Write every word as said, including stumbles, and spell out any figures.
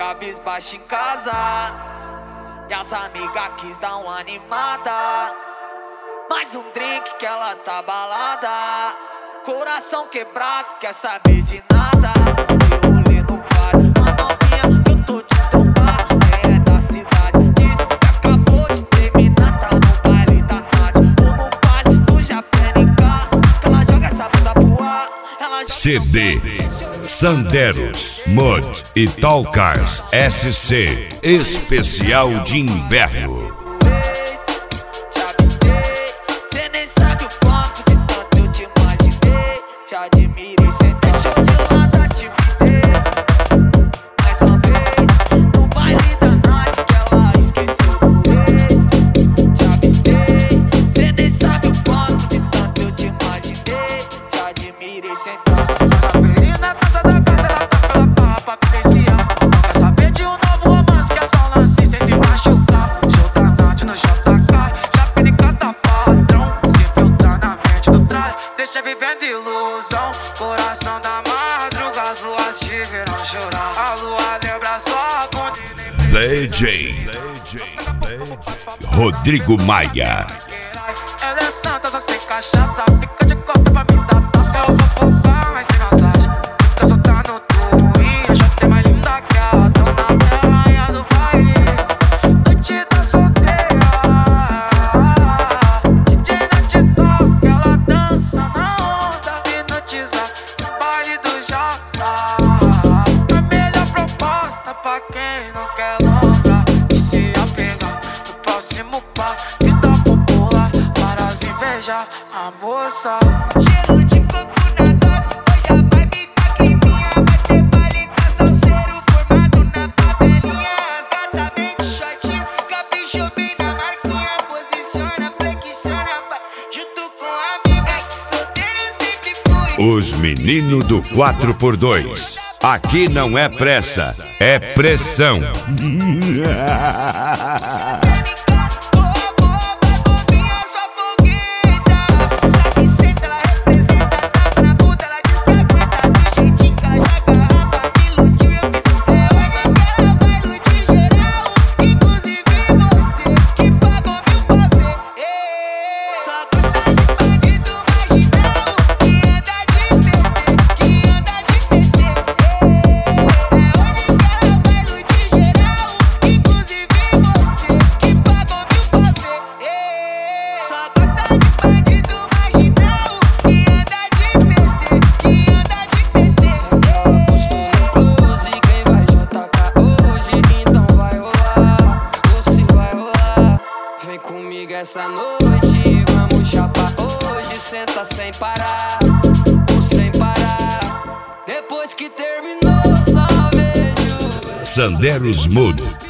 cabisbaixo em casa e as amigas quis dar uma animada. Mais um drink que ela tá balada, coração quebrado, quer saber de nada. Eu rolê no bar, uma novinha que eu tô de trombar, é da cidade, disse que acabou de terminar, tá no baile da Nath, ou no baile do Japénica, que ela joga essa bunda pro ar, ela joga C D Sanderos, Mood e Talcars S C especial de inverno. Te admirei, cê deixou de lado a timidez. Mais uma vez, no baile da Nath, que ela esqueceu do ex. Te avistei, cê nem sabe o quanto de tanto eu te imaginei. Te admirei, sentado na feirinha na casa da gata, ela tá pela barra pra vivenciar. Quer saber de um novo romance, que é só lance sem se machucar. Show da Nath no J K, já pede cata padrão. Se filtrar na mente do trás, deixa vivendo ilusão. Coração da madruga, as luas te viram chorar. A lua lembra só a bunda e nem D J Rodrigo Maia. ela é santa, só sem cachaça. Fica de costa pra me dar tapa. Eu vou focar, mas sem massagem. Fica soltando no twin, a jota é mais linda que a dona praia do Bahia. Noite da solteira, D J Nath toca, ela dança na onda, hipnotiza no baile do Jota. A melhor proposta pra quem não quer longa, de se apegar no próximo par e dá popular para as invejar a moça. Cheiro de coco na dose, hoje a vibe tá climinha. Vai ter baile, tá salseiro formado na favelinha. As gata vem de shortinho, caprichou bem na marquinha. Posiciona, flexiona, vai junto com a amiga que solteiro sempre fui. Os meninos do quatro por dois. Aqui não é pressa, é pressão. Essa noite vamos chapar hoje, senta sem parar, ou sem parar. Depois que terminou só vejo Sanderos Mood